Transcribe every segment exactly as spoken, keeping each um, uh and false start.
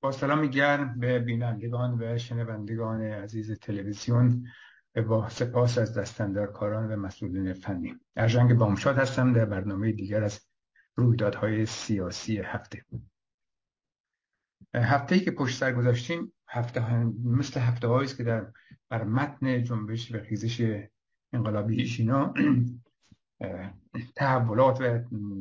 با سلامی گرم به بینندگان و شنوندگان عزیز تلویزیون، با سپاس از دستاندرکاران و مسئولین فنی. ارجنگ بامشاد هستم در برنامه دیگر از رویدادهای سیاسی هفته. هفته‌ای که پشت سر گذاشتیم هفته ها مثل هفته هایی است که در بر متن جنبش و خیزش انقلابی شینا تحولات و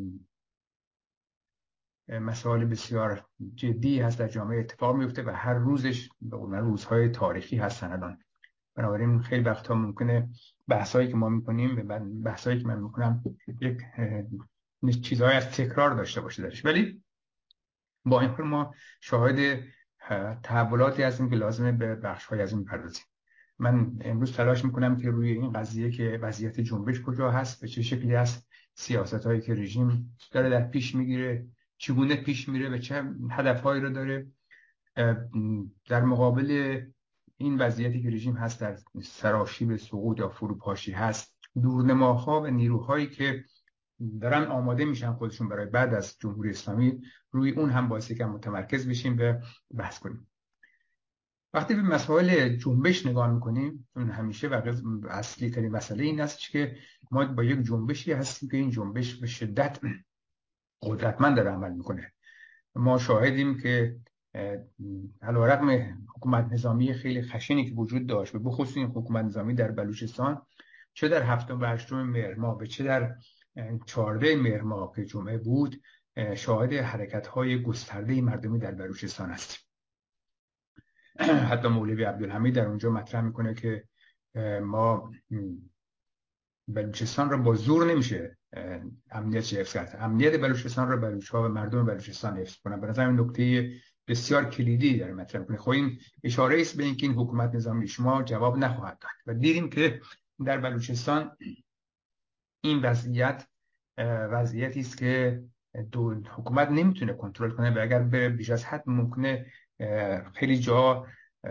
مسائل بسیار جدی هست در جامعه اتفاق میفته و هر روزش به قول روزهای تاریخی هستن الان. بنابراین خیلی وقتا ممکنه بحثایی که ما میکنیم و بحثایی که من میکنم یک چیزهای از تکرار داشته باشه درش، ولی با این حال ما شاهد تحولاتی هستیم که لازمه به بخش‌های از این پردازیم. من امروز تلاش میکنم که روی این قضیه که وضعیت جنبش کجا هست، به چه شکلی است، سیاست‌هایی که رژیم داره در پیش میگیره چگونه پیش میره، به چه هدفهایی رو داره، در مقابل این وضعیتی که رژیم هست در سراشیب سقوط یا فروپاشی هست، دورنماها و نیروهایی که دارن آماده میشن خودشون برای بعد از جمهوری اسلامی، روی اون هم باعث که متمرکز بشیم و بحث کنیم. وقتی به مسائل جنبش نگاه میکنیم، اون همیشه و اصلی ترین مسئله این است که ما با یک جنبشی هستیم که این جنبش به شدت قدرتمند داره عمل میکنه. ما شاهدیم که علیرغم حکومت نظامی خیلی خشنی که وجود داشت و به خصوص این حکومت نظامی در بلوچستان، چه در هفتم و هشتم مهر ماه و چه در چهارده مهر ماه که جمعه بود، شاهد حرکت‌های گسترده مردمی در بلوچستان هستیم. حتی مولوی عبدالحمید در اونجا مطرح میکنه که ما بلوچستان را با زور نمیشه امنیت حفظ کرد. امنیت بلوچستان را بلوچ‌ها و مردم بلوچستان حفظ کنن. به نظر من نکته بسیار کلیدی داره مطرح میکنه. خب این اشاره است به اینکه این حکومت نظامی شما جواب نخواهد داد و دیدیم که در بلوچستان این وضعیت وضعیتی است که دو حکومت نمیتونه کنترل کنه و اگر به بیش از حد ممکنه خیلی جا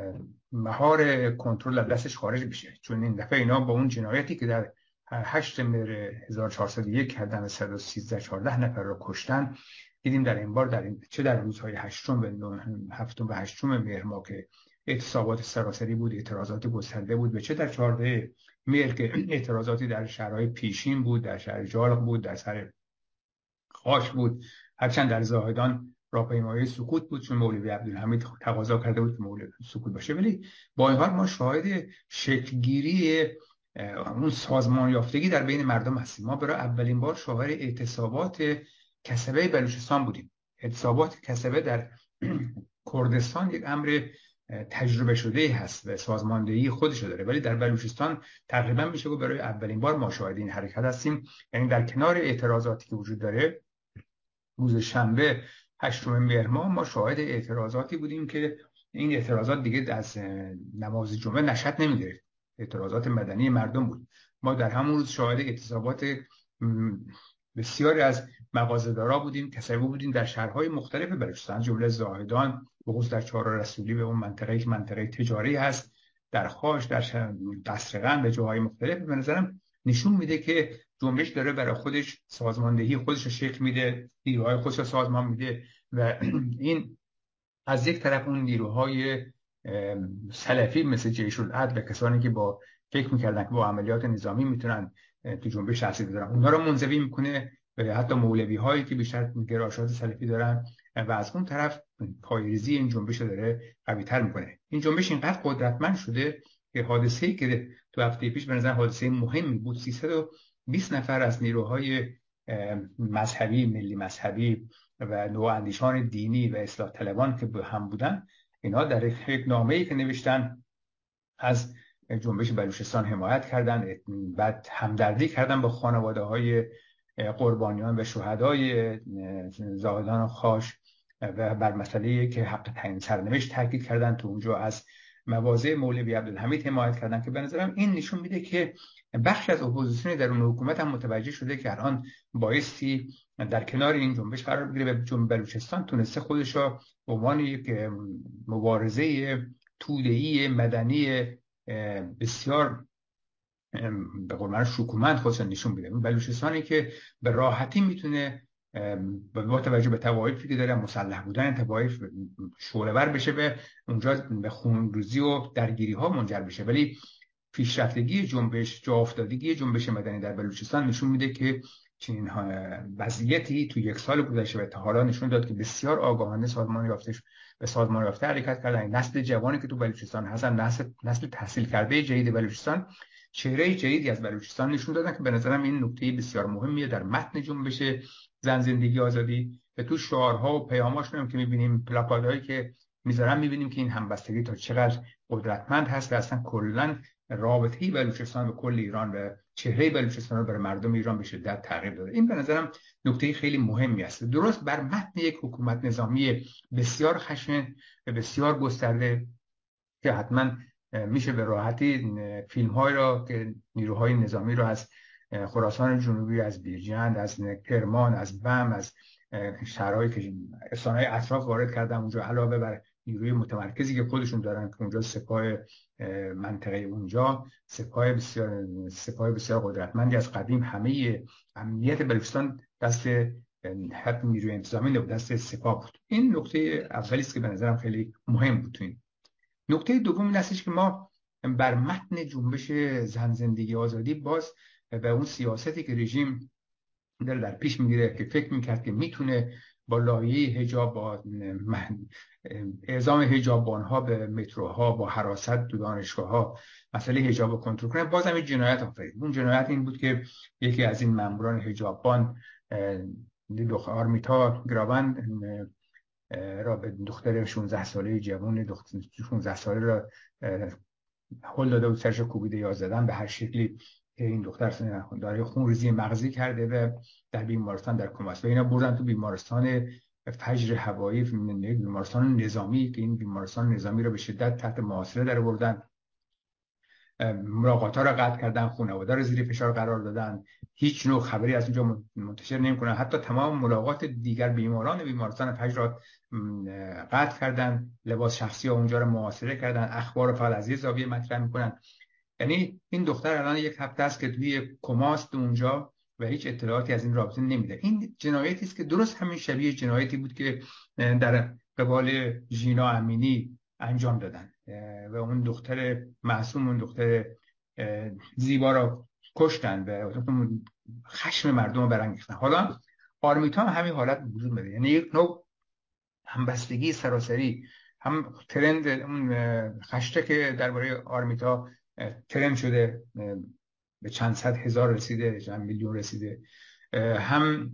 مهار کنترل از دستش خارج بشه. چون این دفعه اینا با اون جنایتی که در هشت مهر هزار و چهارصد و یک کردن و صد و سیزده چهارده نفر رو کشتن، دیدیم در این بار در این چه در روزهای هشتم و هفتم و هشتم مهر ماه که اعتصابات سراسری بود، اعتراضات گسترده بود، و چه در چهارده مهر که اعتراضاتی در شهرهای پیشین بود، در شهر جالق بود، در شهر خاش بود، هرچند در زاهدان راهپیمایی سکوت بود چون مولوی عبدالحمید تقاضا کرده بود که مولوی سکوت باشه. ولی با این حال ما شاهد شکلگیری اون سازمان یافتگی در بین مردم هستیم. ما برای اولین بار شاهد اعتصابات کسبه بلوچستان بودیم. اعتصابات کسبه در کردستان یک امر تجربه شده هست و سازماندهی خودش داره، ولی در بلوچستان تقریبا میشه گفت برای اولین بار ما شاهد این حرکت هستیم. یعنی در کنار اعتراضاتی که وجود داره، روز شنبه هشتم مهر ماه ما شاهد اعتراضاتی بودیم که این اعتراضات دیگه از نماز جمعه نشأت نمیگرفت، اعتراضات مدنی مردم بود. ما در همون روز شاهد اعتصابات بسیاری از مغازه‌دارا بودیم، کسایی بودیم در شهرهای مختلف بلوچستان، جمله زاهدان، بخصوص در چهار رسولی به اون منطقه که منطقه تجاری هست، در خاش، در قصرقند و جاهای مختلف. به نظرم نشون میده که جنبش داره برای خودش سازماندهی خودش رو شکل میده، نیروهای خودش رو سازمان میده و این از یک طرف اون نیروهای سلفی مثل جیش العدل و کسانی که با فکر میکردن که با عملیات نظامی میتونن تو جنبش تاثیر بذارن، اونها رو منزوی میکنه و حتی مولوی هایی که بیشتر گرایشات سلفی دارن، و از اون طرف پایه‌ریزی این جنبش رو داره قوی‌تر میکنه. این جنبش اینقدر قدرتمند شده که حادثه‌ای که تو هفته پیش به نظر حادثه مهمی بود، سیصد و بیست نفر از نیروهای مذهبی، ملی مذهبی و نواندیشان دینی و اصلاح طلبان که به هم بودن، اینها در یک نامه‌ای که نوشتن از جنبش بلوچستان حمایت کردن، بعد همدردی کردن با خانواده‌های قربانیان و شهدای زاهدان و خاش و بر مسئله که حق تعیین سرنوشت تاکید کردن. تو اونجا از مواضع مولوی عبدالحمید حمایت کردن که به نظرم این نشون میده که بخش از اپوزیسیون درون حکومت هم متوجه شده که الان بایستی در کنار این جنبش قرار بگیره و جنبش بلوچستان تونسته خودش را به عنوان یک مبارزه توده‌ای مدنی بسیار به قول معروف شکومند خودش نشون بده. بلوچستانی که به راحتی میتونه با توجه به توایفی که داره، مسلح بودن توایف، شعله‌ور بشه به اونجا به خونریزی و درگیری ها منجر بشه. ولی پیشرفتگی جنبش، جا افتادگی جنبش مدنی در بلوچستان نشون میده که چنین وضعیتی تو یک سال گذشته و تا حالا نشون داد که بسیار آگاهانه سازمان یافته به سازمان یافته حرکت کردن. نسل جوانی که تو بلوچستان هستن، نسل نسل تحصیل کرده جدید بلوچستان، چهره جدیدی از بلوچستان نشون دادن که به نظرم این نکته بسیار مهمیه در متن جنبش زن زندگی آزادی. به تو شعارها و پیاماشون هم که می‌بینیم، پلاکاردهایی که می‌ذارن، می‌بینیم که این همبستگی تا چقدر قدرتمند هست و اصلا کلاً رابطه بلوچستان به کل ایران و چهره بلوچستان رو برای مردم ایران به شدت تغییر داده. این به نظرم نکته خیلی مهمی است. درست بر متن یک حکومت نظامی بسیار خشن و بسیار گسترده که حتما میشه به راحتی فیلم های را که نیروهای نظامی را از خراسان جنوبی، از بیرجند، از کرمان، از بم، از شهرهایی که استانهای اطراف وارد کردن اونجا، علاوه بر نیروی متمرکزی که خودشون دارن که اونجا سپاه منطقه اونجا سپاه بسیار سپاه بسیار قدرتمندی از قدیم، همه امنیت بلوچستان دست حتی نیروی انتظامی نبود، دست سپاه بود. این نکته اولی است که به نظرم خیلی مهم بود. این نکته دوم این هستش که ما بر متن جنبش زن زندگی آزادی باز به اون سیاستی که رژیم داره در پیش میگیره که فکر میکرد که میتونه با لایحه حجاب، با اعزام حجاببان‌ها به متروها، با حراست تو دانشگاه‌ها مسئله حجاب رو کنترل کنه، بازم این جنایت آفرید. اون جنایت این بود که یکی از این ماموران حجاببان، دختر آرمیتا گراوند، را به دختر شانزده ساله جوان دختر شانزده ساله را هل داده و سرش کوبیده یا زدن به هر شکلی که این دختر داره خونریزی مغزی کرده و در بیمارستان در کما است و اینا بردن تو بیمارستان فجر هوایی، بیمارستان نظامی که این بیمارستان نظامی را به شدت تحت محاصره در بردن، ملاقات‌ها را قطع کردن، خانواده را زیر فشار قرار دادن، هیچ نوع خبری از اونجا منتشر نمی‌کنن، حتی تمام ملاقات دیگر بیماران بیمارستان فجر را قطع کردن، لباس شخصی ها اونجا را محاصره کردن، اخبار رو فقط از یه زاویه مطرح می‌کنن. یعنی این دختر الان یک هفته است که توی کماست اونجا و هیچ اطلاعاتی از این رابطه نمیده. این جنایتی است که درست همین شبیه جنایتی بود که در قبال ژینا امینی انجام دادن و اون دختر معصوم، اون دختر زیبا را کشتن و خشم مردم رو برانگیختن. حالا آرمیتا هم همین حالت وجود میده، یعنی یک نوع همبستگی سراسری، هم ترند اون خشته که درباره آرمیتا ترند شده به چند صد هزار رسیده، چند میلیون رسیده، هم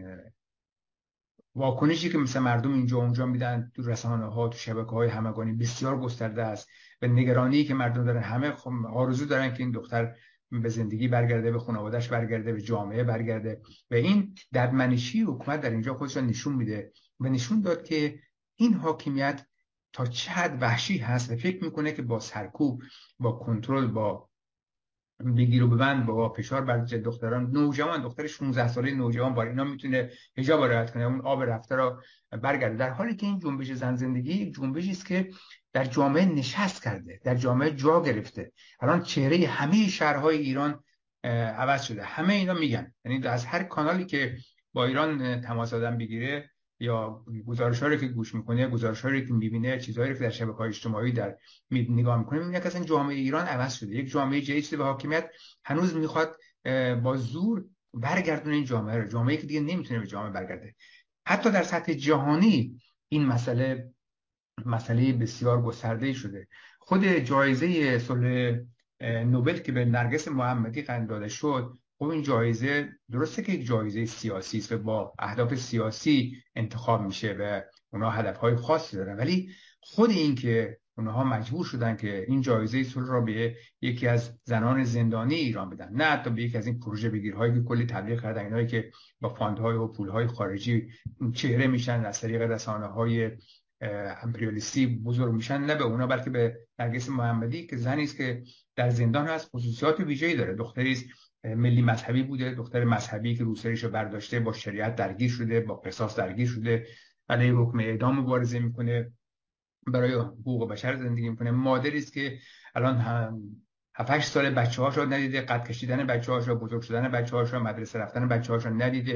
واکنشی که مثل مردم اینجا اونجا میدن تو رسانه ها، تو شبکه های همگانی بسیار گسترده است و نگرانی که مردم دارن، همه آرزو دارن که این دختر به زندگی برگرده، به خانواده‌اش برگرده، به جامعه برگرده و این ددمنشی حکومت در اینجا خودش نشون میده و نشون داد که این حاکمیت تا چه حد وحشی هست و فکر میکنه که با سرکوب، با کنترل، با بگیر و ببند، با فشار بر دختران نوجوان، دختر شانزده ساله نوجوان با اینا میتونه حجاب رعایت کنه، اون آب رفته را برگرده، در حالی که این جنبش زن زندگی جنبشی است که در جامعه نشست کرده، در جامعه جا گرفته. الان چهره همه شهرهای ایران عوض شده، همه اینا میگن، یعنی از هر کانالی که با ایران تماس دادن بگیره یا گزارش‌هایی که گوش میکنه، گزارش‌هایی که میبینه، چیزهایی که در شبکه‌های اجتماعی در نگاه میکنه، میبینه که اصلا جامعه ایران عوض شده. یک جامعه جدید به حاکمیت هنوز میخواد با زور برگردونه این جامعه رو، جامعه‌ای که دیگه نمیتونه به جامعه برگرده. حتی در سطح جهانی این مسئله مسئله بسیار گسترده شده. خود جایزه صلح نوبل که به نرگس محمدی قند داده شد، خب این جایزه درسته که یک جایزه سیاسی است و با اهداف سیاسی انتخاب میشه و اونها هدفهای خاصی دارن، ولی خود این که اونها مجبور شدن که این جایزه صلح را به یکی از زنان زندانی ایران بدن، نه حتی به یکی از این پروژه بگیرهایی که کلی تبلیغ کردن، اینایی که با فاندهای و پولهای خارجی چهره میشن از طریق رسانه‌های امپریالیستی بزرگ میشن، نه به اونا بلکه به نرگس محمدی که زنی است که در زندان هست، خصوصیات ویژه‌ای داره، دختری است ملی مذهبی بوده، دختر مذهبی که روسریش رو برداشته، با شریعت درگیر شده، با قصاص درگیر شده، علیه حکم اعدام مبارزه میکنه، برای حقوق بشر زندگی میکنه، مادری است که الان هم هفت هشت سال بچه‌هاش رو ندیده، قد کشیدن بچه‌هاش رو، بزرگ شدن بچه‌هاش رو، مدرسه رفتن بچه‌هاش رو ندیده،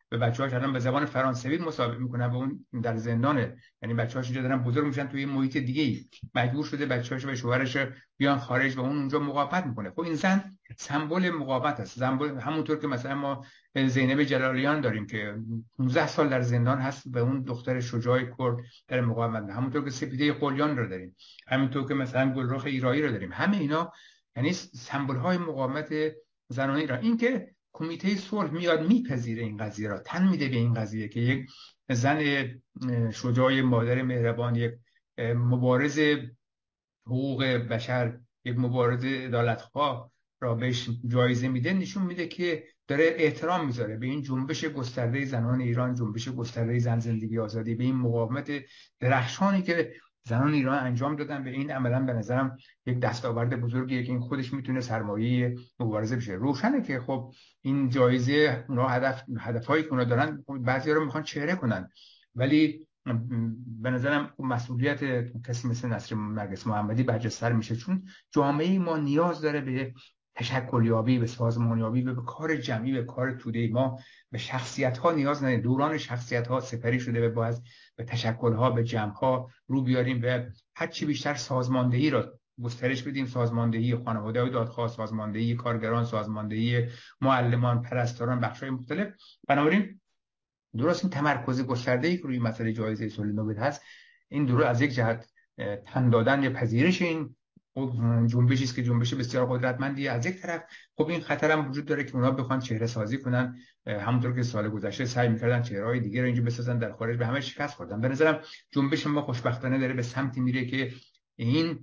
به بچه‌هاش الان به زبان فرانسوی مسابقه میکنن و اون در زندانه، یعنی بچه‌هاش اینجا دارن بزرگ میشن توی محیط دیگه ای، مجبور شده بچه‌هاش و شوهرش بیان خارج و اون اونجا مقاومت میکنه. خب این زن سمبل مقاومت است، سمبل همونطور که مثلا ما زینب جلالیان داریم که پانزده سال در زندان هست و اون دختر شجاع کرد در مقاومت، همونطور که سپیده قلیان رو داریم، همونطور که مثلا گلرخ ایرایی رو داریم. همه اینا یعنی سمبل های مقاومت زنان ایران. این که کمیته صلح میاد میپذیره این قضیه را، تن میده به این قضیه که یک زن شجاع مادر مهربان، یک مبارز حقوق بشر، یک مبارز عدالتخواه را بهش جایزه میده، نشون میده که داره احترام میذاره به این جنبش گسترده زنان ایران، جنبش گسترده زن زندگی آزادی، به این مقاومت درخشانی که زنان ایران انجام دادن. به این عملا به نظرم یک دستاورد بزرگیه که این خودش میتونه سرمایه مبارزه بشه. روشنه که خب این جایزه اونا هدف هدفهایی که اونا دارن بعضیا رو میخوان چهره کنن، ولی به نظرم مسئولیت کسی مثل نسرین نرگس محمدی برجسته میشه، چون جامعه ما نیاز داره به تشکلیابی، به سازمانیابی، به کار جمعی، به کار توده. ما به شخصیت ها نیاز نداریم، دوران شخصیت ها سپری شده، به باز به تشکل ها، به جمع ها رو بیاریم، به هر چی بیشتر سازماندهی را گسترش بدیم، سازماندهی خانواده و دادخواه، سازماندهی کارگران، سازماندهی معلمان، پرستاران، بخش‌های مختلف. بنابراین درست این تمرکز گسترده‌ای که روی مسئله جایزه صلح نوبل هست، این درو از یک جهت تن دادن یا پذیرش این جنبشی است که جنبش بسیار قدرتمندیه، از یک طرف خب این خطر هم وجود داره که اونا بخوان چهره سازی کنن، همونطور که سال گذشته سعی می‌کردن چهره‌های دیگه رو اینجا بسازن، در خارج به همه شکست خوردن. به نظرم جنبش ما خوشبختانه داره به سمتی میره که این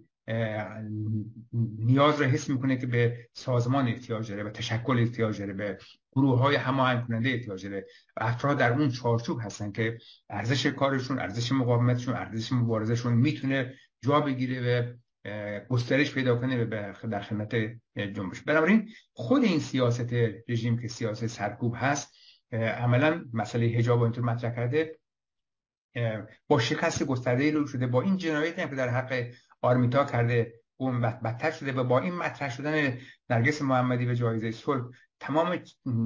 نیاز رو حس میکنه که به سازمان احتیاج داره، به تشکل احتیاج داره، به گروه‌های هماهنگ کننده احتیاج داره، و افراد در اون چارچوب هستن که ارزش کارشون، ارزش مقاومتشون، ارزش مبارزشون میتونه جا بگیره و گسترش پیدا کنه در خدمت جنبش. بنابراین خود این سیاست رژیم که سیاست سرکوب هست، عملا مسئله حجاب رو اینطور مطرح کرده، با شکست گسترده‌ای رو شده، با این جنایتی که در حق آرمیتا کرده اون بدتر شده، و با این مطرح شدن نرگس محمدی به جایزه صلح تمام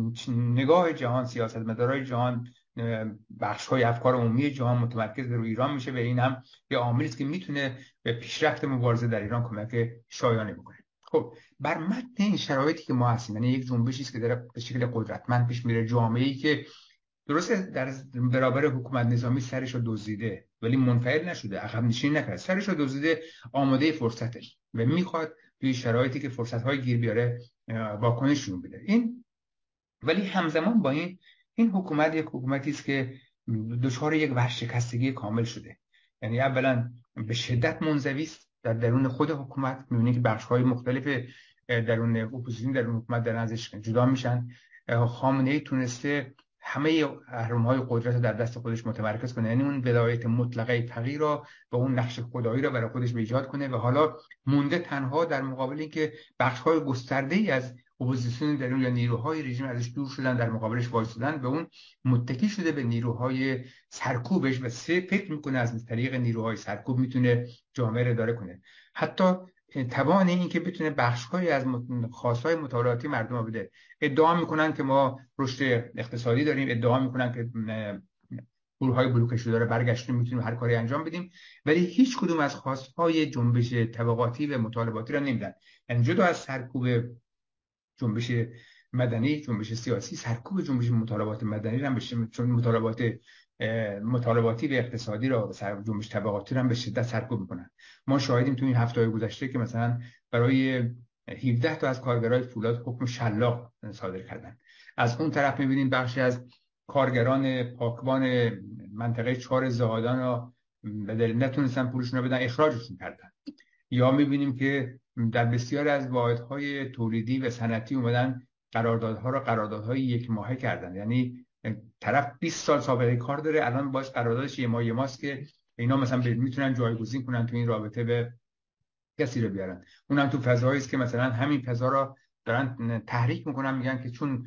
نگاه جهان، سیاستمدارای جهان، بخش‌های افکار عمومی جهان متمرکز رو ایران میشه، و این هم یه عاملی است که میتونه به پیشرفت مبارزه در ایران کمک شایانی بکنه. خب بر متن این شرایطی که ما هستیم، یعنی یک جنبشی است که داره به شکل قدرتمند پیش میره، جامعه‌ای که درسته در برابر حکومت نظامی سرش رو دزدیده ولی منفعل نشده، عقب نشینی نکرده، سرش رو دزدیده، آماده فرصته و میخواد توی شرایطی که فرصت‌های گیر بیاره واکنش نشون بده. این ولی همزمان با این این حکومت یک حکومتی است که دچار یک ورشکستگی کامل شده. یعنی اولا به شدت منزوی است در درون خود حکومت، می‌بینید که بخش‌های مختلف درون اپوزیسیون درون حکومت دارن ازش جدا میشن. خامنه‌ای تونسته همه اهرم‌های قدرت رو در دست خودش متمرکز کنه، یعنی اون ولایت مطلقه فقیر را و اون نقش خدایی را برای خودش به ایجاد کنه، و حالا مونده تنها در مقابل اینکه بخش‌های گسترده‌ای از اپوزیسیون درون یا نیروهای رژیم ازش دور شدن، در مقابلش وایسادن، به اون متکی شده به نیروهای سرکوبش و سه فکر میکنه از طریق نیروهای سرکوب میتونه جامعه رو اداره کنه. حتی توان این که بتونه بخش‌های از خواست‌های مطالعاتی مردم رو بده. ادعا میکنن که ما رشد اقتصادی داریم، ادعا میکنن که گروه‌های بلوک شده داره برگشتیم میتونیم هر کاری انجام بدیم، ولی هیچ کدوم از خواست‌های جنبش طبقاتی و مطالباتی را نمیدن. یعنی جدا از سرکوب جنبش مدنی، جنبش سیاسی، سرکوب جنبش مطالبات مدنی هم بشه، چون مطالبات مطالباتی و اقتصادی را سر جنبش طبقاتی هم به شدت سرکوب میکنن. ما شاهدیم تو این هفته گذشته که مثلا برای هفده تا از کارگرای فولاد حکم شلاق صادر کردن. از اون طرف میبینیم بخشی از کارگران پاکبان منطقه چهار زاهدان را به دلیل نتونستن پولشون رو بدن اخراجشون کردن. یا میبینیم که در بسیار از واحدهای تولیدی و صنعتی اومدن قراردادها را قراردادهای یک ماهه کردن، یعنی طرف بیست سال سابقه کار داره، الان باز قراردادش یک ماه ماست که اینا مثلا میتونن جایگزین کنن تو این رابطه به کسی رو بیارن. اونم تو فضایی است که مثلا همین فضا را دارن تحریک میکنن، میگن که چون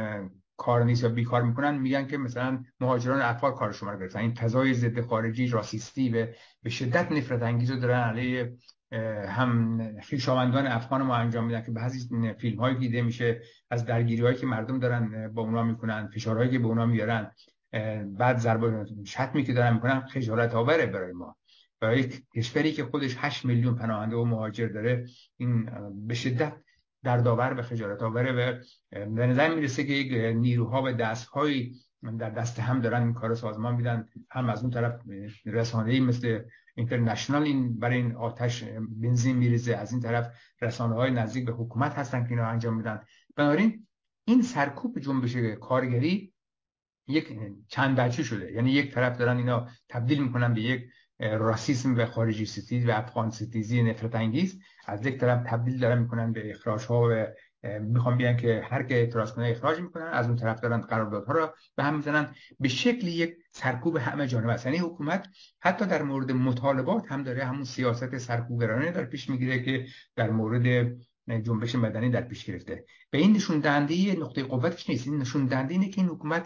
کار نیست یا بیکار میکنن، میگن که مثلا مهاجران افغان کار شما رو گرفتن. این فضای ضد خارجی راسیستی و به شدت نفرت انگیز رو دارن علیه هم خویشاوندان افغان ما انجام میدن که بعضی فیلم هایی دیده میشه از درگیری هایی که مردم دارن با اونا میکنن، فشارهایی که به اونا میارن، بعد ضربه شتمی که دارن میکنن، خجالت آوره برای ما. برای کشوری که خودش هشت میلیون پناهنده و مهاجر داره این به شدت دردآور و خجالت آوره و به نظر میرسه که یک نیروها و دستهایی در دست هم دارن این کارو سازمان میدن. هم از اون طرف رسانه‌ای مثل اینترنشنال این برای این آتش بنزین میریزه، از این طرف رسانه‌های نزدیک به حکومت هستن که اینو انجام میدن. بنابراین این سرکوب جنبش کارگری یک چند بچه شده، یعنی یک طرف دارن اینا تبدیل میکنن به یک راسیسم و خارجی ستیز و افغان ستیزی نفرت انگیز، از یک طرف تبدیل دارن میکنن به اخراج ها و میخوان بیان که هر که اعتراض کنه اخراج میکنن، از اون طرف دارن قراردادها رو به هم میزنن. به شکلی یک سرکوب همه جانبه است. یعنی حکومت حتی در مورد مطالبات هم داره همون سیاست سرکوبگرانه در پیش میگیره که در مورد جنبش مدنی در پیش گرفته. به این نشون دهنده نقطه قوتش نیست، این نشون دهنده اینه که این حکومت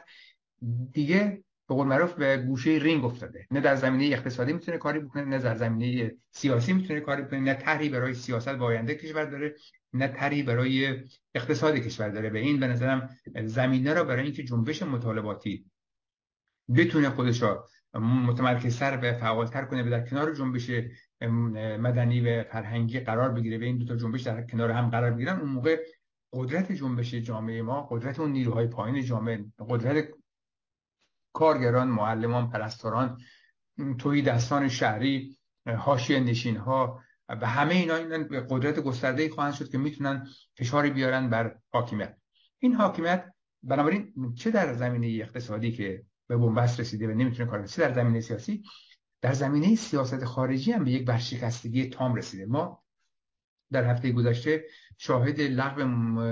دیگه به قول معروف به گوشه رینگ افتاده، نه در زمینه اقتصادی میتونه کاری بکنه، نه در زمینه سیاسی میتونه کاری بکنه، نه طرحی برای سیاست و آینده کشور داره، نه طرحی برای اقتصاد کشور داره. به این به نظرم زمینه را برای اینکه جنبش مطالباتی بتونه خودش را متمرکزتر و فعالتر کنه و در کنار جنبش مدنی و فرهنگی قرار بگیره، به این دو تا جنبش در کنار هم قرار بگیرن، اون موقع قدرت جنبش جامعه ما، قدرت اون نیروهای پایین جامعه، قدرت کارگران، معلمان، پرستاران، تهیدستان شهری، حاشیه نشین ها و همه اینا این قدرت گسترده‌ای خواهند شد که میتونن فشاری بیارن بر حاکمیت. این حاکمیت بنابراین چه در زمینه اقتصادی که به بنبست رسیده و نمیتونه کار کنه، چه در زمینه سیاسی، در زمینه سیاست خارجی هم به یک ورشکستگی تام رسیده. ما در هفته گذشته شاهد لغو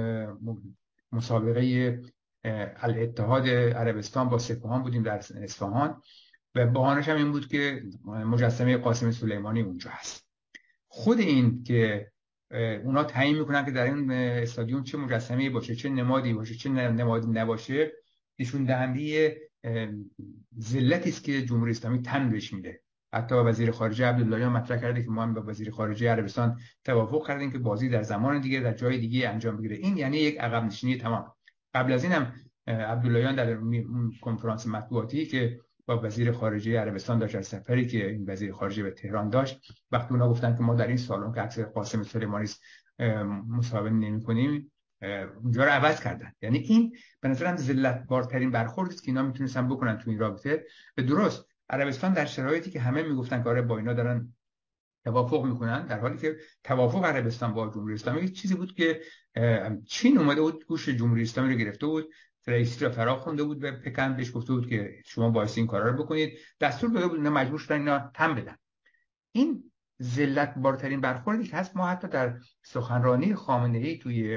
مسابقه الاتحاد عربستان با سپاهان بودیم در اصفهان و بهانه‌اش هم این بود که مجسمه قاسم سلیمانی اونجا هست. خود این که اونا تعیین میکنن که در این استادیوم چه مجسمه‌ای باشه، چه نمادی باشه، چه نمادی نباشه، نشون دهنده ذلتی است که جمهوری اسلامی تن بهش میده. حتی وزیر خارجه عبداللهیان مطرح کرده که ما هم با وزیر خارجه عربستان توافق کردیم که بازی در زمان دیگه در جای دیگه انجام بگیره. این یعنی یک عقب نشینی تمام. قبل از این هم عبداللهیان در کنفرانس مطبوعاتی که با وزیر خارجه عربستان داشت، از سفری که این وزیر خارجه به تهران داشت، وقتی اونا گفتن که ما در این سالن که عکس قاسم سلیمانی مصاحبه نمی‌کنیم، اونجا رو عوض کردن. یعنی این به نظرم ذلت بارترین برخوردی است که اینا میتونستن بکنن تو این رابطه. به درست عربستان در شرایطی که همه میگفتن که آره با اینا دارن توافق میکنن، در حالی که توافق عربستان با جمهوری اسلامی چیزی بود که چین اومده بود گوش جمهوری اسلامی رو گرفته بود، رئیسی رو فرا خونده بود و پکن بهش گفته بود که شما باید این کارا رو بکنید، دستور داده بود، اینا مجبور شدن اینا تم بدن. این ذلت بارترین برخوردی که هست. ما حتی در سخنرانی خامنه‌ای توی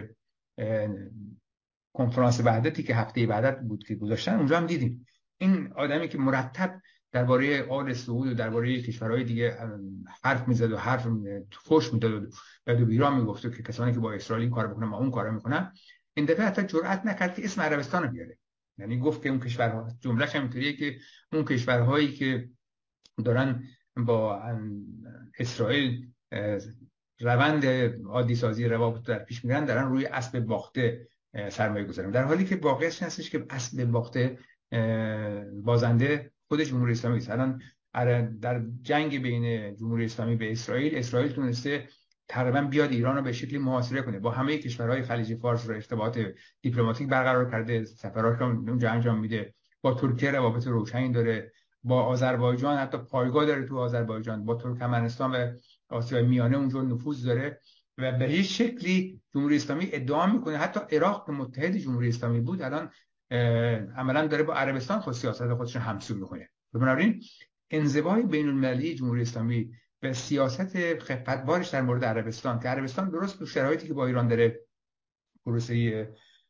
کنفرانس وحدتی که هفته وحدت بود که گذاشتن، اونجا هم دیدیم این آدمی که مرتب درباره آل سعود و درباره کشورهای دیگه حرف میزد و حرف فحش میداد و دو بیرا میگفت که کسانی که با اسرائیل این کارو بکنن ما اون کارو میکنن، این دفعه حتی جرئت نکرد که اسم عربستان رو بیاره. یعنی گفت که اون کشورها، جمله‌ش اینطوریه که اون کشورهایی که دارن با اسرائیل روند عادی سازی روابط در پیش میرن، دارن روی اسب باخته سرمایه گذارن، در حالی که واقعیت هستش که اسب باخته بازنده خود جمهوری اسلامی است. الان در جنگ بین جمهوری اسلامی به اسرائیل، اسرائیل تونسته تقریبا بیاد ایران رو به شکلی محاصره کنه، با همه کشورهای خلیج فارس رو ارتباط دیپلماتیک برقرار کرده، سفرات رو اونجا انجام میده، با ترکیه روابط روشنی داره، با آذربایجان حتی پایگاه داره تو آذربایجان، با ترکمنستان و آسیای میانه اونجا نفوذ داره و به هیچ شکلی جمهوری اسلامی ادعا میکنه حتی عراق که متحد جمهوری اسلامی بود الان عملا داره با عربستان خود سیاست خودش همسو میکنه. بنابراین انزوای بین المللی جمهوری اسلامی به سیاست خفتبارش در مورد عربستان، که عربستان درست تو شرایطی که با ایران داره پروسه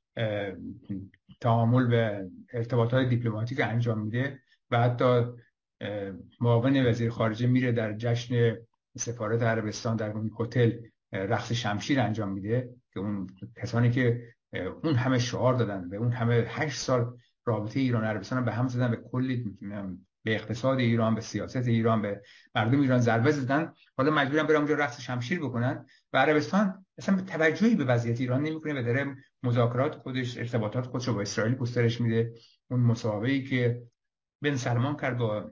تعامل و ارتباطات دیپلماتیک انجام میده و حتی معاون وزیر خارجه میره در جشن سفارت عربستان در اون هتل رقص شمشیر انجام میده، که اون کسانی که اون همه شعار دادن و اون همه هشت سال رابطه ایران عربستان به هم زدن و کلی به اقتصاد ایران، به سیاست ایران، به مردم ایران ضربه زدن، حالا مجبورن برن اونجا رقص شمشیر بکنن و عربستان اصلا توجهی به وضعیت ایران نمیکنه و داره مذاکرات خودش، ارتباطات خودش رو با اسرائیل گسترش میده. اون مصاحبه‌ای که بن سلمان کرد با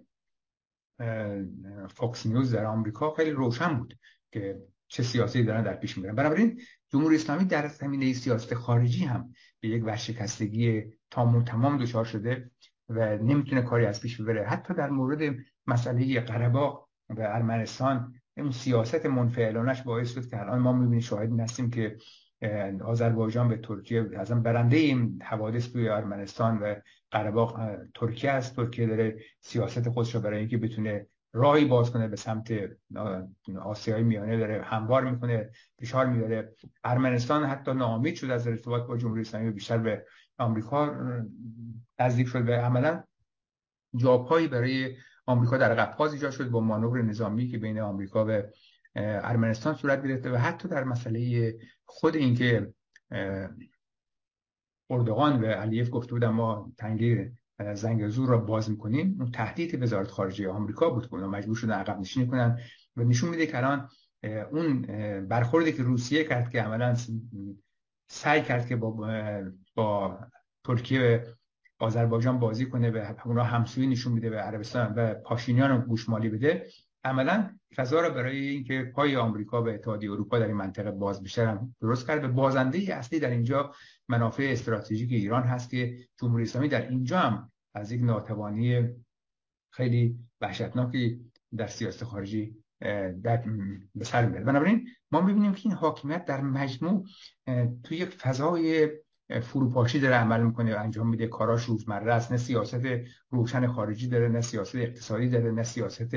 فاکس نیوز در آمریکا خیلی روشن بود که چه سیاسی دارن در پیش میبرن. بنابراین جمهوری اسلامی در زمینه سیاست خارجی هم به یک ورشکستگی تام و تمام دچار شده و نمیتونه کاری از پیش ببره. حتی در مورد مسئله قره باغ و ارمنستان اون سیاست منفعلانش باعث شد که الان ما میبینیم، شاهد هستیم که آذربایجان به ترکیه، اصلا برنده این حوادث توی ارمنستان و قره باغ ترکیه است. ترکیه داره سیاست خودش رو برای اینکه بتونه راهی باز کنه به سمت آسیای میانه داره هموار میکنه، فشار میاره. ارمنستان حتی ناامید شد از ارتباط با جمهوری اسلامی، بیشتر به آمریکا نزدیک شد و عملا جاپایی برای آمریکا در قفقاز ایجاد شد با مانور نظامی که بین آمریکا و ارمنستان صورت گرفته. و حتی در مسئله خود اینکه اردوغان و علیف گفته بودن ما تنگه زنگزور را باز میکنیم، اون تهدید وزارت خارجه آمریکا بود که اونا مجبور شدن عقب نشینی کنن و نشون میده که الان اون برخوردی که روسیه کرد که عملا سعی کرد که با با ترکیه و آذربایجان بازی کنه و اونا همسویی نشون میده به عربستان و پاشینیان رو گوشمالی بده، عملا فضا را برای اینکه پای آمریکا و اتحادیه اروپا در این منطقه باز بشه هم درست کرد. و بازنده اصلی در اینجا منافع استراتژیک ایران هست که جمهوری اسلامی در اینجا هم از یک ناتوانی خیلی وحشتناکی در سیاست خارجی در به سر میبره. بنابراین ما میبینیم که این حاکمیت در مجموع توی یک فضای فروپاشی داره عمل میکنه و انجام میده. کاراش روزمره است، نه سیاست روشن خارجی داره، نه سیاست اقتصادی داره، نه سیاست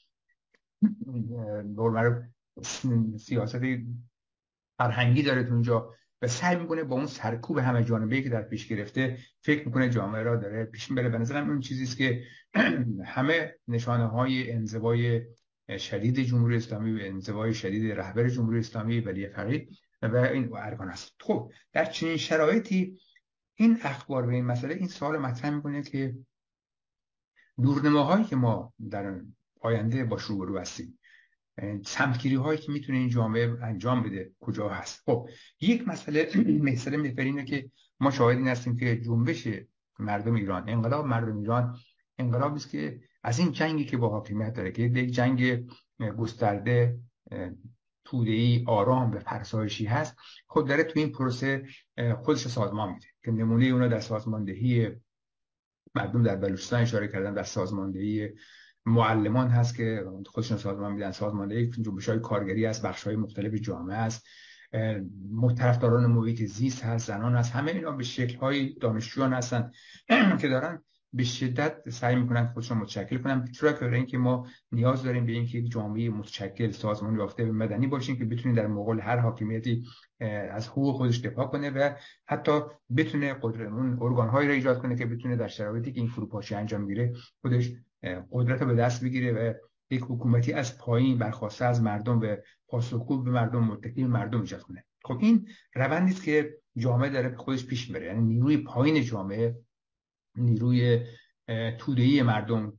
نورمال سیاست فرهنگی داره تو اونجا و سعی میکنه با اون سرکوب همه جانبه‌ای که در پیش گرفته فکر میکنه جامعه را داره پیش میبره. به نظرم اون چیزی است که همه نشانه های انزوای شدید جمهوری اسلامی و انزوای شدید رهبر جمهوری اسلامی ولی فقیه و این ارکان است. خب در چنین شرایطی این اخبار و این مسئله این سوال مطرح میکنه که دورنماهایی که ما در آینده با روبرو هستیم، سمتگیری هایی که میتونه این جامعه انجام بده کجا هست؟ خب یک مسئله مسئله محوری اینه که ما شاهدین هستیم که جنبش مردم ایران، انقلاب مردم ایران، انقلابی است که از این جنگی که با حاکمیت داره که یک جنگ گسترده توده‌ای آرام و فرسایشی هست، خود داره تو این پروسه خودش سازمان میده که نمونه اونا در سازماندهی مردم در بلوچستان اشاره کردن، در سازماندهی معلمان هست که خودشون سازمان میدن، سازماندهی جنبش‌های کارگری هست، بخش‌های مختلف جامعه است، طرفداران محیط زیست هست، زنان هست، همه اینا به شکل‌های دانشجویان هستن که دارن به شدت سعی میکنن خودشون متشکل کنن. چرا که اینکه ما نیاز داریم به اینکه یک جامعه متشکل سازمان یافته به مدنی باشیم که بتونیم در مقابل هر حاکمیتی از حقوق خودش دفاع کنه و حتی بتونه قدرت اون ارگان‌هایی را ایجاد کنه که بتونه در شرایطی که این فروپاشی انجام میگیره خودش قدرت رو به دست بگیره و یک حکومتی از پایین برخواسته از مردم و پاسخگو به مردم، متکی به مردم ایجاد کنه. خب این روندی است که جامعه داره به خودش پیش میبره، یعنی نیروی پایین جامعه، نیروی توده‌ای مردم،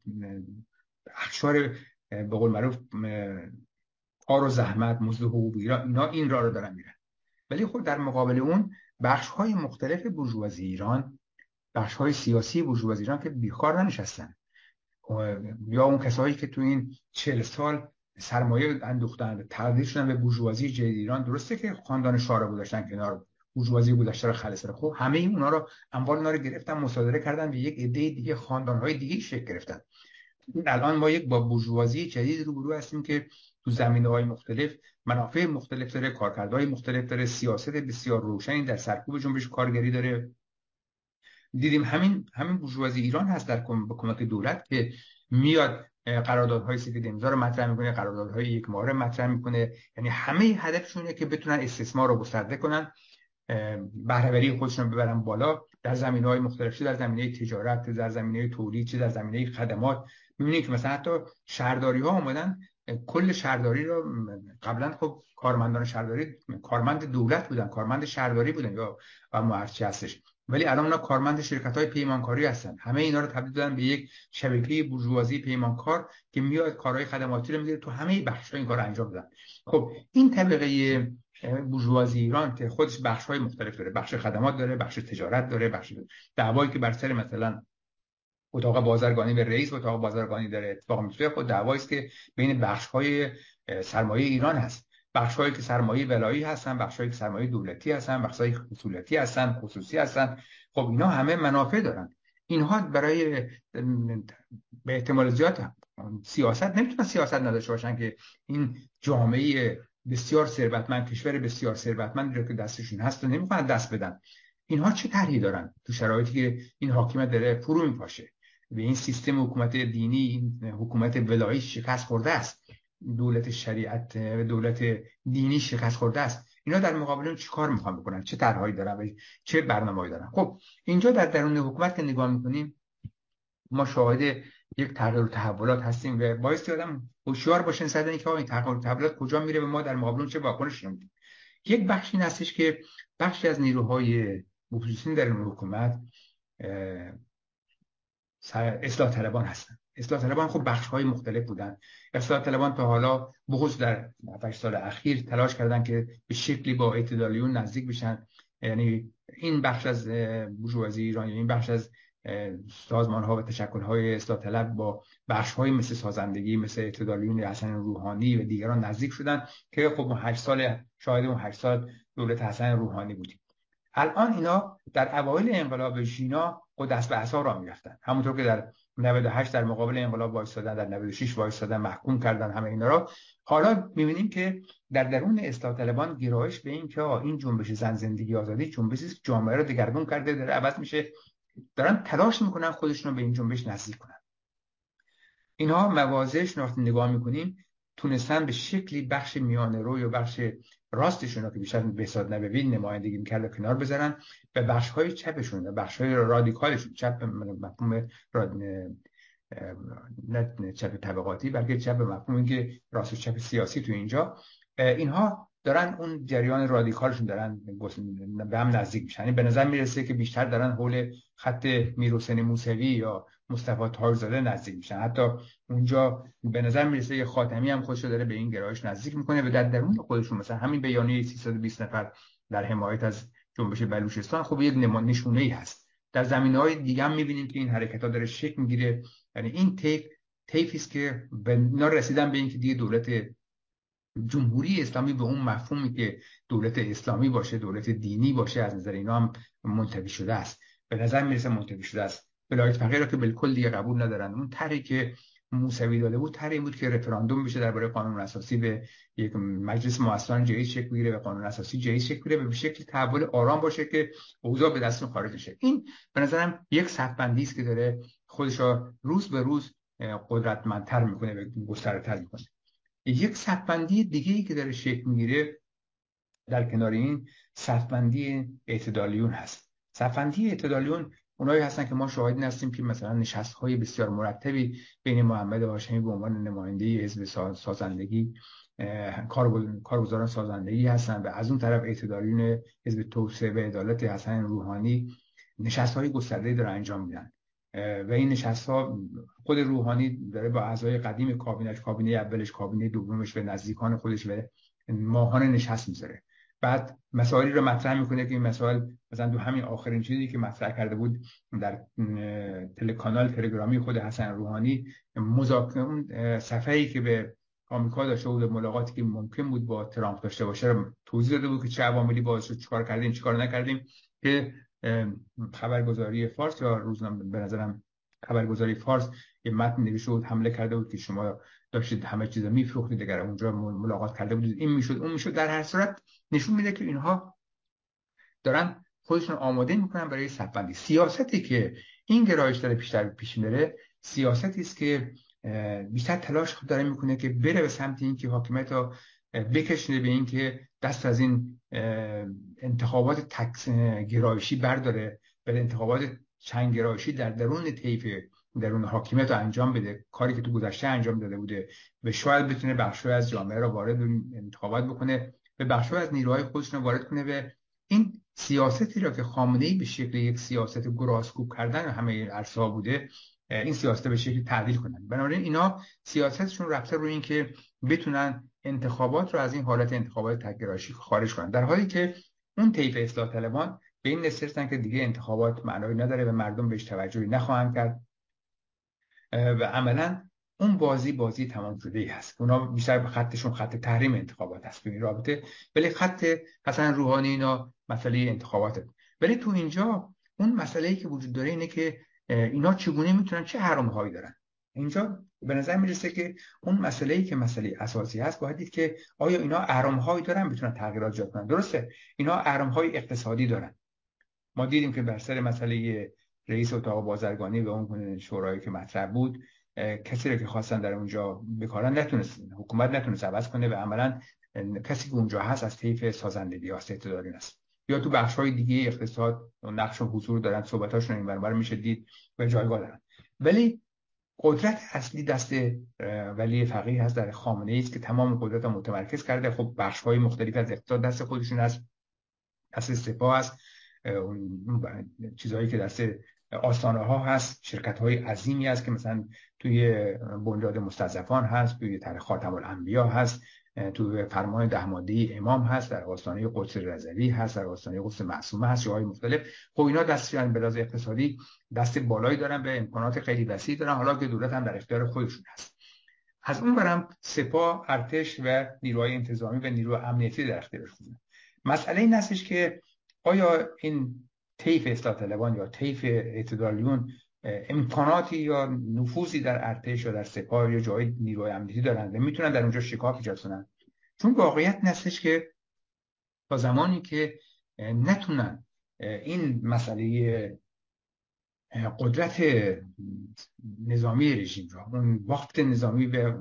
اقشار به قول معروف کار و زحمت، مزد حقوق اینا این راه رو دارن میرن. ولی خب در مقابل اون بخش‌های مختلف بورژوازی ایران، بخش‌های سیاسی بورژوازی ایران که بیکار ننشستن، یا اون کسایی که تو این چهل سال سرمایه اندوختن، تبدیل شدن به بورژوازی جدید ایران. درسته که خاندان شاه رو گذاشتن کنار، بورژوازی گذشته رو خالص رو، خب همه اونا رو اموال اونا رو گرفتن، مصادره کردن به یک عده دیگه، خاندان‌های دیگه شکل گرفتن. الان ما یک با بورژوازی جدید روبرو هستیم که تو زمینه‌های مختلف منافع مختلف داره، کارکردهای مختلف داره، سیاست بسیار روشنی در سرکوب جنبش کارگری داره. دیدیم همین همین بورژوازی ایران هست در کمک دولت که میاد قراردادهای سفید امضا رو مطرح میکنه، قراردادهای یک ماهه مطرح میکنه. یعنی همه هدفشونه که بتونن استثمار رو گسترده کنن، بهره‌وری خودشون ببرن بالا در زمینه‌های مختلف، چه در زمینه تجارت، چه در زمینه تولید، چه در زمینه خدمات. می‌بینید که مثلا حتی شهرداری‌ها اومدن کل شهرداری رو، قبلا خب کارمندان شهرداری کارمند دولت بودن، کارمند شهرداری بودن یا اما هرچی هستش، ولی الان اونا کارمند شرکت‌های پیمانکاری هستن. همه اینا رو تبدیل دادن به یک شبکه بورژوازی پیمانکار که میاد کارهای خدماتی رو میگیره تو همه بخش‌ها این کارو انجام بدن. خب این طبقه بورژوازی ایران که خودش بخش‌های مختلف داره، بخش خدمات داره، بخش تجارت داره، بخش دعوایی که بر سر مثلا اتاق بازرگانی به رئیس اتاق بازرگانی داره اتفاق میفته، خود دعوایی است که بین بخش‌های سرمایه ایران هست. بخش‌هایی که سرمایه ولایی هستن، بخش‌هایی که سرمایه دولتی هستن، بخش‌هایی که خصوصی هستن، خصوصی هستن. خب اینا همه منافع دارن. اینها برای به احتمال زیاد سیاست نمیتونن سیاست نداشته باشن که این جامعه بسیار ثروتمند، کشور بسیار ثروتمندی رو که دستشون هست و نمیخوان دست بدن. اینها چه طرحی دارن تو شرایطی که این حاکمیت داره فرو میپاشه؟ به این سیستم حکومت دینی، این حکومت ولایی شکست خورده است، دولت شریعت، دولت دینی شکست خورده است. اینا در مقابل اون چیکار میخوان بکنن؟ چه طرحهایی دارن و چه برنامه‌ای دارن؟ خب اینجا در درون حکومت که نگاه میکنیم ما شاهد یک تغییر و تحولات هستیم و باعث آدم هوشیار باشه نسبت اینکه این تغییر و تحولات کجا میره و ما در مقابل اون چه واکنشی میدیم. یک بخشی این هستش که بخشی از نیروهای اپوزیسیون در این حکومت اصلاح طلبان هستن. اصلاح طلبان خب بخش‌های مختلف بودن. اصلاح طلبان تا حالا بخصوص در پنج سال اخیر تلاش کردن که به شکلی با اعتدالیون نزدیک بشن. یعنی این بخش از بورژوازی ایران، این بخش از سازمان‌ها و تشکل‌های اصلاح طلب با بخش‌های مثل سازندگی، مثل اعتدالیون حسن روحانی و دیگران نزدیک شدن که خب هشت سال شاهد اون هشت سال دولت حسن روحانی بودیم. الان اینا در اوایل انقلاب ژینا خود دست به عصا را می‌رفتن، همونطور که در نود و هشت در مقابل انقلاب وایسادن، در نود و شش وایسادن، محکوم کردن همه اینا را. حالا می‌بینیم که در درون اصلاح طلبان گرایش به این که این جنبش زن زندگی آزادی جنبشی است جامعه را دگرگون کرده، داره عوض میشه، دارن تلاش میکنن خودشون رو به این جنبش نزدیک کنن. اینها مواضعش وقتی نگاه میکنیم تونستن به شکلی بخش میانه رو یا بخش راستشون رو که بیشتر بهزاد نبوی نمایندگی میکرد کنار بذارن و بخش‌های چپشون، بخش‌های رادیکالشون، چپ مفهوم نه چپ طبقاتی بلکه چپ مفهوم این که راست و چپ سیاسی تو اینجا، اینها دارن اون جریان رادیکالشون دارن به هم نزدیک میشن. یعنی به نظر میرسه که بیشتر دارن حول خط میرحسین موسوی یا مصطفی تاج‌زاده نزدیک میشن. حتی اونجا به نظر میرسه که خاتمی هم خودش داره به این گرایش نزدیک میکنه و در درون خودشون مثلا همین بیانیه سیصد و بیست نفر در حمایت از جنبش بلوچستان خب یک نشونه‌ای هست. در زمینه‌های دیگه هم می‌بینیم که این حرکت‌ها داره شکل می‌گیره. یعنی این تیپ تیپی است که به اینا رسیدن به اینکه دیگه دولت جمهوری اسلامی به اون مفهومی که دولت اسلامی باشه، دولت دینی باشه، از نظر اینا هم منتفی شده است. به نظر میرسه منتفی شده است. ولایت فقیه را که بالکل دیگه قبول ندارن. اون طرحی که موسوی داده بود طرحی بود که رفراندوم بشه درباره قانون اساسی به یک مجلس مؤثران جدید شکل بگیره و قانون اساسی جدید شکل بگیره و به شکل تحول آرام باشه که اوضاع به دستون خارج بشه. این به نظرم یک صفبندی است که داره خودش رو روز به روز قدرتمندتر میکنه و گسترتر میکنه. یک صفبندی دیگه‌ای که داره شکل میگیره در کنار این صفبندی اعتدالیون هست. صفبندی اعتدالیون اونایی هستن که ما شاهد هستیم که مثلا نشست‌های بسیار مرتبی بین محمد هاشمی به عنوان نماینده حزب سازندگی، کارگزاران سازندگی هستن و از اون طرف اعتدالیون حزب توسعه و عدالت حسن روحانی نشست‌های گسترده‌ای داره انجام میدن. و این نشست‌ها خود روحانی داره با اعضای قدیم کابینه‌اش، کابینه اولش، کابینه دومش و نزدیکان خودش و ماهانه نشست میذاره. بعد مسائلی رو مطرح میکنه که این مسائل مثلا دو همین آخرین چیزی که مطرح کرده بود در تلکانال تلگرامی خود حسن روحانی، مذاکره اون صفحه‌ای که به آمریکا داشته بود، ملاقاتی که ممکن بود با ترامپ داشته باشه رو توضیح داده بود که چه عواملی باعث شد چیکار کردیم چیکار نکردیم. که خبرگزاری فارس یا روزنامه به نظرم خبرگزاری فارس یه متن نوشته بود، حمله کرده بود که شما داشتید همه چیز میفروختید اگر اونجا ملاقات کرده بودید این میشد اون میشد. در هر صورت نشون میده که اینها دارن خودشون آماده میکنن برای صفبندی. سیاستی که این گرایش داره بیشتر پیش میره سیاستی است که بیشتر تلاش داره میکنه که بره به سمت اینکه حاکمیت رو بکشونه به اینکه دست از این انتخابات تک گرایشی برداره، به انتخابات چند گرایشی در درون طیف درون حاکمیت رو انجام بده، کاری که تو گذشته انجام داده بوده و شاید بتونه بخشی از جامعه رو وارد انتخابات بکنه، به بخشی از نیروهای خودش رو وارد کنه و این سیاستی را که خامنه‌ای به شکل یک سیاست گراسکوب کردن همه عرصه‌ها بوده، این سیاست به شکلی تعدیل کنن. بنابراین اینا سیاستشون رفته روی این که بتونن انتخابات رو از این حالت انتخابات تک‌گرایشی خارج کنن، در حالی که اون طیف اصلاح طلبان به این نسبتن که دیگه انتخابات معنایی نداره و مردم بهش توجهی نخواهند کرد و عملاً اون بازی بازی تمام شده ای هست. اونا بیشتر به خطشون خط تحریم انتخابات هست به این رابطه، ولی خط حسن روحانی اینا مسئله انتخاباته. ولی تو اینجا اون مسئله‌ای که وجود داره اینه که اینا چگونه میتونن، چه حرام‌هایی دارن. اینجا به نظر میرسه که اون مسئله‌ای که مسئله اساسی هست باید دید که آیا اینا حرام‌هایی دارن بتونن تغییرات ایجاد کنن. درسته اینا حرام‌های اقتصادی دارن. ما دیدیم که بر سر مسئله رئیس اتاق بازرگانی و اون شورایی که مطرح بود، کسی رو که خواستن در اونجا بکارن نتونست، حکومت نتونست عوض کنه و عملا کسی که اونجا هست از طیف سازندگی هست، اقتداری است. یا تو بخش‌های دیگه اقتصاد نقش و حضور دارن، صحبتاشون این برابر میشه دید و جایگاه دارن. ولی قدرت اصلی دست ولی فقیه هست، در خامنه‌ای است که تمام قدرت رو متمرکز کرده. خب بخش‌های مختلف از اقتصاد دست خودشون هست، دست سپاه هست، اون چیزهایی که دست آستانه ها هست، شرکت های عظیمی هست که مثلا توی بنیاد مستضعفان هست، توی طرح خاتم الانبیا هست، توی فرمان ده ماده امام هست، در آستانه قدس رضوی هست، در آستانه قدس معصومه هست، جاهای مختلف. خب اینا دستشون به لحاظ اقتصادی دست بالایی دارن، به امکانات خیلی وسیع دارن، حالا که دولت هم در اختیار خودشون هست. از اون برم سپاه، ارتش و نیروهای انتظامی و نیروی امنیتی در اختیارشون. مسئله این هستش که آیا این طیف اصلاح طلبان یا طیف اعتدالیون امکاناتی یا نفوذی در ارتش یا در سپاه یا جای نیروی امنیتی دارن و میتونن در اونجا شکاف ایجاد کنن؟ چون واقعیت هستش که تا زمانی که نتونن این مسئله قدرت نظامی رژیم را، اون وقت نظامی و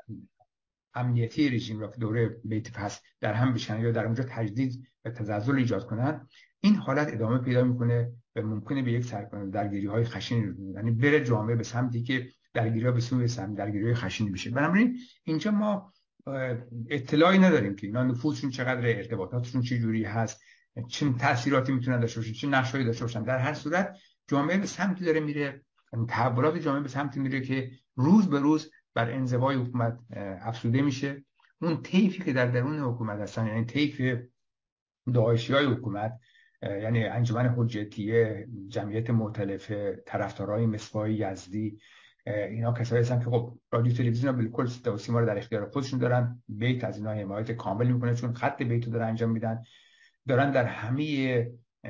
امنیتی رژیم را که دوره بیت فصل در هم بشن یا در اونجا تجدید و تزلزل ایجاد کنن، این حالت ادامه پیدا میکنه و ممکنه به یک سرکن درگیری های خشن، یعنی بره جامعه به سمتی که درگیری ها به سوی سمت درگیری های خشن میشه. بنابراین اینجا ما اطلاعی نداریم که اینا نفوذشون چقدر، ارتباطاتشون چه جوری هست، چه تأثیراتی میتونن داشته باشن، چه نقشه‌ای داشته باشن. در هر صورت جامعه به سمتی داره میره، تحولات جامعه به سمتی میره که روز به روز بر انزوای حکومت افسوده میشه. اون طیفی که در درون حکومت هستن، یعنی طیف داعشیای حکومت، یعنی انجمن حجتیه، جمعیت مؤتلفه، طرفدارای مصباح یزدی، اینا کسایی هستن که خب رادیو تلویزیون بالکل صدا و سیما رو در اختیار خودشون دارن. بیت از اینا حمایت کامل میکنه چون خط بیت رو دارن انجام میدن. دارن در همه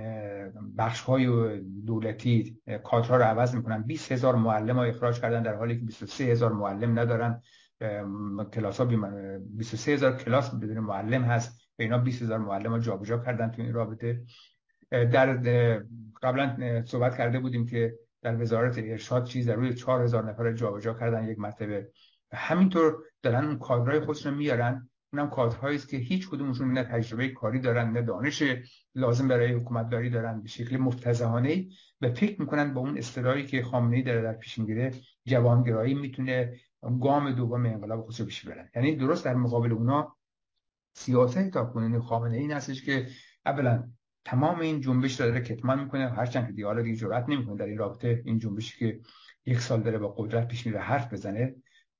بخش‌های دولتی کادرها رو عوض میکنن. بیست هزار معلم ها اخراج کردن در حالی که بیست و سه هزار معلم ندارن. کلاس ها بیست و سه هزار کلاس بدون معلم هست و اینا بیست هزار معلم ها جابجا کردن تو این رابطه. در قبلا صحبت کرده بودیم که در وزارت ارشاد چیز در روی چهار هزار نفر جابجا کردن یک مرتبه. همینطور دارن اون کادرهای خودشون میارن، اونم کادرهایی است که هیچ کدومشون نه تجربه کاری دارن نه دانش لازم برای حکومت داری دارن، به شکل مفتضحانه و فکر میکنن با اون اصطلاحی که خامنه‌ای داره در پیش میگیره، جوانگرایی، میتونه گام دوم انقلاب خودش رو پیش ببره. یعنی درست در مقابل اونا سیاست تاکنون خامنه‌ای این هستش که اولا تمام این جنبش رو داره کتمان میکنه، هرچند که دیگه دیگه جرئت نمیکنه در این رابطه، این جنبشی که یک سال داره با قدرت پیش میره، حرف بزنه.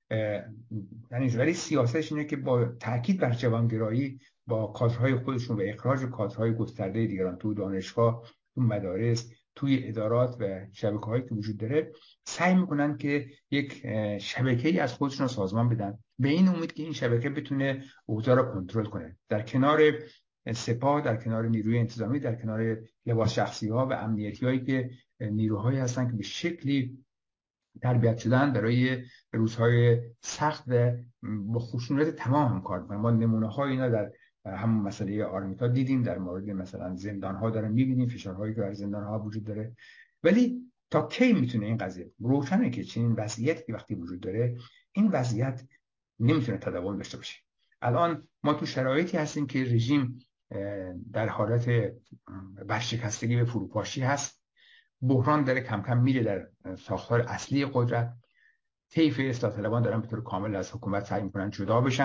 یعنی ولی سیاستش اینه که با تاکید بر جوانگرایی با کادرهای خودشون و اخراج کادرهای گسترده دیگران تو دانشگاه، تو مدارس، توی ادارات و شبکه‌هایی که وجود داره، سعی میکنن که یک شبکه‌ای از خودشون سازمان بدن به این امید که این شبکه بتونه اوضاع رو کنترل کنه، در کنار سپاه، در کنار نیروی انتظامی، در کنار لباس شخصی ها و امنیتی هایی که نیروهایی هستن که به شکلی تربیت شدن برای روزهای سخت و با خشونت تمام هم کار میکنن. ما نمونه های اینا در همون مسئله آرمیتا دیدیم، در مورد مثلا زندان ها دارن میبینیم فشارهایی که در زندان ها وجود داره. ولی تا کی میتونه این قضیه؟ روشنه که چنین وضعیتی وقتی وجود داره، این وضعیت نمیتونه تداوم داشته باشه. الان ما تو شرایطی هستیم که رژیم در حالت برشکستگی به فروپاشی هست. بحران داره کم کم میره در ساختار اصلی قدرت. طیف اصلاح طلبان دارن به طور کامل از حکومت سعی میکنن جدا بشن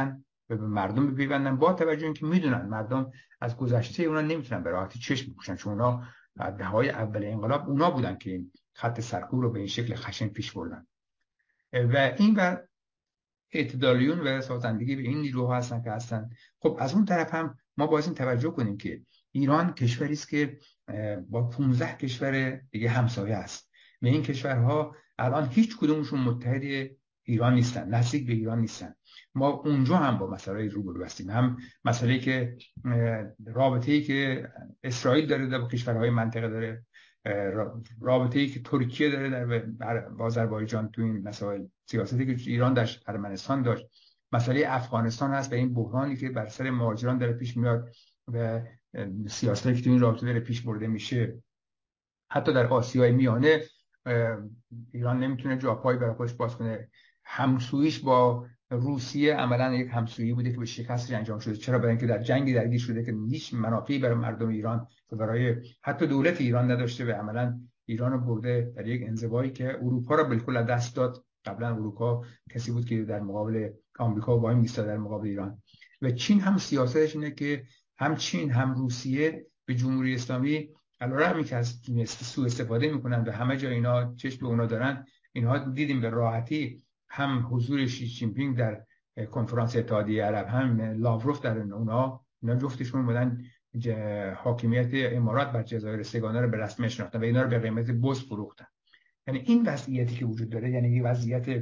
و به مردم بپیوندن، با توجه اینکه میدونن مردم از گذشته اونا نمیتونن به راحتی چشم بپوشن، چون اونا دهه‌های اول انقلاب اونا بودن که این خط سرکوب رو به این شکل خشن پیش بردن. و این بر اعتدالیون و سازندگی به این نیروها هستن که هستن. خب از اون طرف هم ما باید این توجه کنیم که ایران کشوری است که با پانزده کشور دیگه همسایه است و این کشورها الان هیچ کدومشون متحد ایران نیستن، نزدیک به ایران نیستن. ما اونجا هم با مسائل روبرو هستیم، هم مسئله که رابطه‌ای که اسرائیل داره با کشورهای منطقه داره، رابطه‌ای که ترکیه داره در با آذربایجان تو این مسائل، سیاستی که ایران در ارمنستان داشت، مسئله افغانستان هست و این بحرانی که بر سر مهاجران داره پیش میاد و سیاستی که تو این رابطه داره پیش برده میشه. حتی در آسیای میانه ایران نمیتونه جاپایی برای خودش باز کنه. همسوییش با روسیه عملا یک همسویی بوده که به شکستش انجام شده. چرا؟ برای اینکه در جنگی درگیر شده که هیچ منافعی برای مردم ایران و برای حتی دولت ایران نداشته و عملا ایران رو برده در یک انزوایی که اروپا رو بالکل از دست داد. قبلا اروپا کسی بود که در مقابل آمریکا وای میستاد در مقابل ایران. و چین هم سیاستش اینه که هم چین هم روسیه به جمهوری اسلامی علیرغم که از سوء استفاده میکنن و همه جا اینا چشم به اونا دارن. اینها دیدیم به راحتی هم حضور شی جین پینگ در کنفرانس اتحادیه عرب، هم لاوروف در اونها، اینا جفتشون بودن حاکمیت امارات بر جزایر سگانه رو به رسمیت شناختن و اینا رو به قیمت بز فروختن. یعنی این وضعیتی که وجود داره، یعنی این وضعیت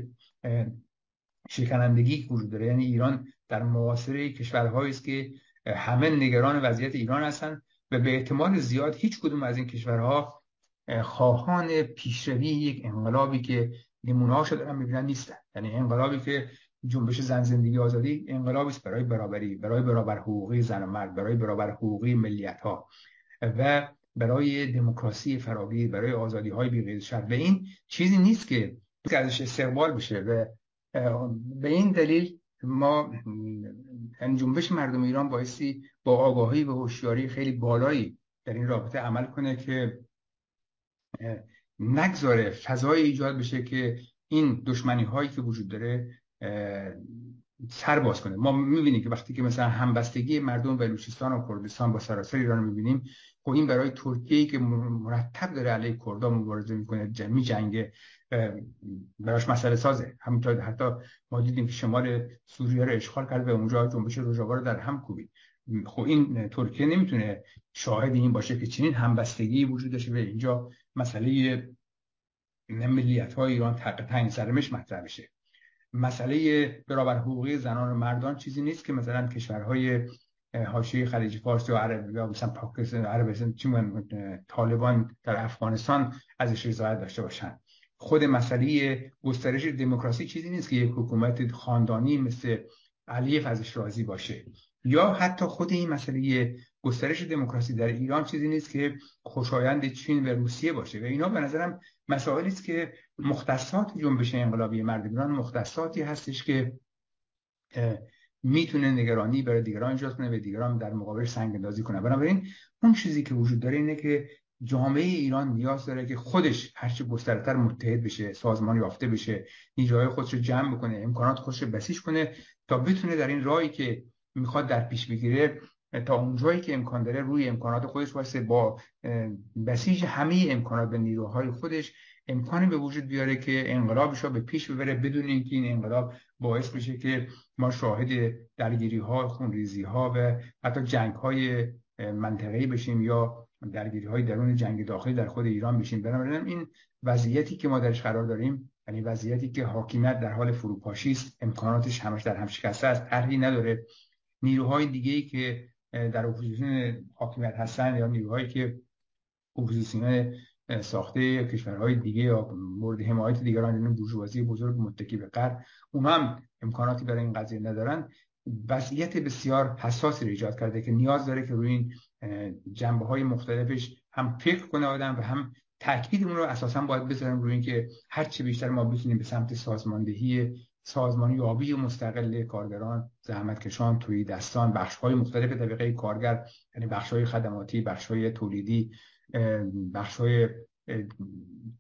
شکنندگی که وجود داره، یعنی ایران در معاصره کشورهایی است که همه نگران وضعیت ایران هستن و به احتمال زیاد هیچ کدوم از این کشورها خواهان پیشروی یک انقلابی که نمونه‌هاشو دارن می‌بینن نیستن. یعنی انقلابی که جنبش زن زندگی آزادی انقلابی است برای برابری، برای برابر حقوقی زن و مرد، برای برابر حقوقی ملیت‌ها و برای دموکراسی فراگیر، برای آزادی‌های بی‌قید شرط. و این چیزی نیست که ازش استقبال بشه و به این دلیل ما جنبش مردم ایران بایستی با آگاهی و هوشیاری خیلی بالایی در این رابطه عمل کنه که نگذاره فضای ایجاد بشه که این دشمنی هایی که وجود داره سر باز کنه. ما میبینیم که وقتی که مثلا همبستگی مردم بلوچستان و کردستان با سراسر ایران میبینیم، خب این برای ترکیه‌ای که مرتب داره علیه کردها مبارزه میکنه، می جنگه، براش مسئله سازه. همونطور حتی ما دیدیم که شمال سوریه رو اشغال کرد و اونجا جنبش روجاوا رو در هم کوبید. خب این ترکیه نمیتونه شاهد این باشه که چنین همبستگی وجود داشته و اینجا مسئله ملیت‌های ایران تق تعیین سرمش مطرح بشه. مسئله برابر حقوقی زنان و مردان چیزی نیست که مثلا کشورهای حاشیه خلیج فارس و عرب یا مثلا پاکستان عربستان چی میگن طالبان در افغانستان ازش رضایت داشته باشن. خود مسئله گسترش دموکراسی چیزی نیست که یک حکومت خاندانی مثل علیف ازش راضی باشه، یا حتی خود این مسئله گسترش دموکراسی در ایران چیزی نیست که خوشایند چین و روسیه باشه. و اینا به نظرم مسائلی است که مختصات جنبش انقلابی مردم ایران مختصاتی هستش که میتونه نگرانی برای دیگران ایجاد کنه و دیگران در مقابلش سنگ اندازی کنه. بنابراین اون چیزی که وجود داره اینه که جامعه ایران نیاز داره که خودش هرچه گسترتر متحد بشه، سازمان یافته بشه، نیروهای خودش رو جمع بکنه، امکانات خودش رو بسیج کنه تا بتونه در این راهی که میخواد در پیش بگیره تا اونجایی که امکان داره روی امکانات خودش واسه با بسیج همه امکانات به نیروهای خودش امکانی به وجود بیاره که انقلابش رو به پیش ببره بدون اینکه این انقلاب باعث بشه که ما شاهد درگیری ها، خونریزی ها و حتی جنگ های منطقه‌ای بشیم یا درگیری های درون جنگ داخلی در خود ایران بشیم. بنابراین این وضعیتی که ما درش قرار داریم، یعنی وضعیتی که حاکمیت در حال فروپاشی است، امکاناتش همش در هم شکسته است، طرحی نداره، نیروهای دیگه‌ای که در اپوزیسیون حاکمیت هستن یا نیروهایی که اپوزیسیون ساخته کشورهای دیگه یا مورد حمایت دیگران، این بورژوازی بزرگ متکی به غرب، اونها هم امکاناتی برای این قضیه ندارن. وضعیت بسیار حساسی رو ایجاد کرده که نیاز داره که روی این جنبه‌های مختلفش هم فکر کنه آدم و هم تاکیدمون رو اساساً باید بذاریم روی این که هر چه بیشتر ما بتونیم به سمت سازماندهی سازمانی یابی و مستقل کارگران، زحمتکشان، توی دستان، بخش‌های مختلف طبقه کارگر، یعنی بخش‌های خدماتی، بخش‌های تولیدی، بخش‌های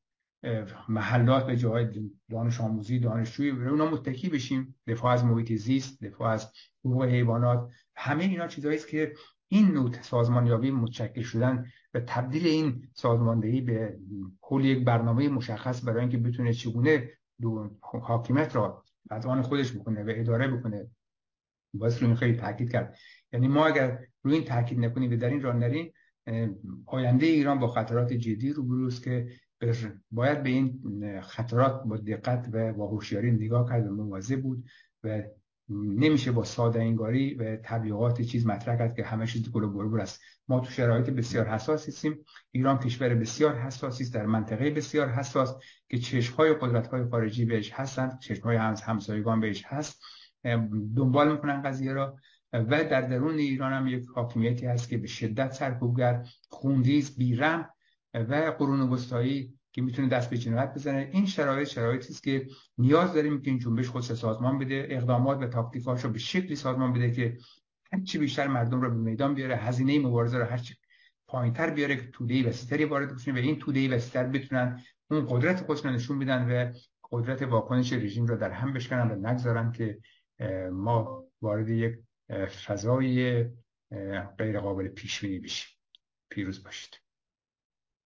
محلات به جای دانش آموزی دانشجویی به اونا متکی بشیم، دفاع از محیط زیست، دفاع از حقوق حیوانات. همه اینا چیزایی است که این نوع سازمانیابی متشکل شدن و تبدیل این سازماندهی به کل یک برنامه مشخص برای اینکه بتونه چگونه حاکمیت را از آن خودش بکنه و اداره بکنه، باید روی این خیلی تاکید کرد. یعنی ما اگر روی این تاکید نکنیم و در این راه نریم، آینده ایران با خطرات جدی روبرو است که باید به این خطرات با دقت و با هوشیاری نگاه کرد و مواظب بود و نمیشه با ساده انگاری و تبلیغات چیز مطرح کرد که همه چیز گل و بلبل است. ما تو شرایط بسیار حساسی هستیم. ایران کشور بسیار حساسی است در منطقه بسیار حساس که چشم‌های قدرت‌های خارجی بهش هستند، چشم‌های همسایگان بهش هست، دنبال میکنن قضیه را. و در درون ایران هم یک حاکمیتی هست که به شدت سرکوبگر، خونریز، بی‌رحم و قرون وسطایی که میتونه دست به جنایت بزنه. این شرایط شرایطی است که نیاز داریم که این جنبش خودش سازمان بده، اقدامات و تاکتیکاش رو به شکلی سازمان بده که هر چی بیشتر مردم رو به میدان بیاره، هزینه مبارزه رو هر چی پایینتر بیاره که توده‌ای وسیع‌تری وارد بشه و این توده‌ای وسیع‌تر بتونن اون قدرت خودشون نشون بدن و قدرت واکنش رژیم رو در هم بشکنن و نگذارن که ما وارد یک فضای غیر قابل پیش بینی بشیم. پیروز باشید.